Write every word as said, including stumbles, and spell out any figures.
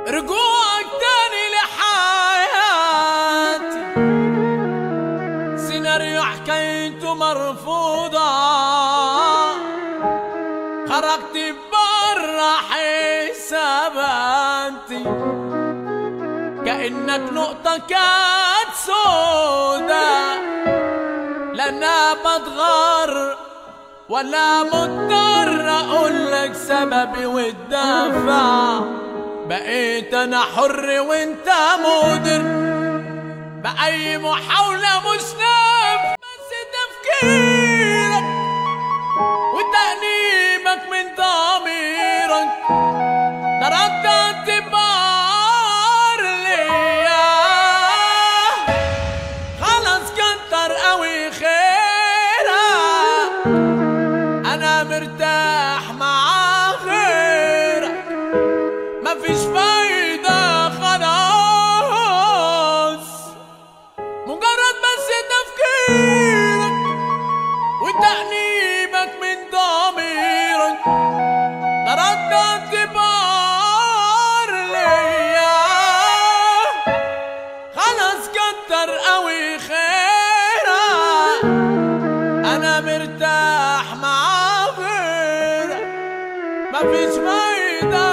رجوعك تاني لحياتي، سيناريو حكايته مرفوضة، خرجت برا حساباتي كأنك نقطة كانت سودا، لا انا بتغر ولا مضطر اقولك سببي والدافع، بقيت انا حر وانت مدر، بأي محاولة مش نافع، بس تفكيرك وتأنيبك من ضميرك ده رد اعتبار ليا، خلاص كتر قوي خيرك، انا مرتاح مع غيرك، مفيش فايدة خلاص، مجرد بس تفكيرك وتأنيبك من ضميرك ده رد اعتبار ليا، خلاص كتر قوي خيرك، انا مرتاح مع غيرك، مفيش فايدة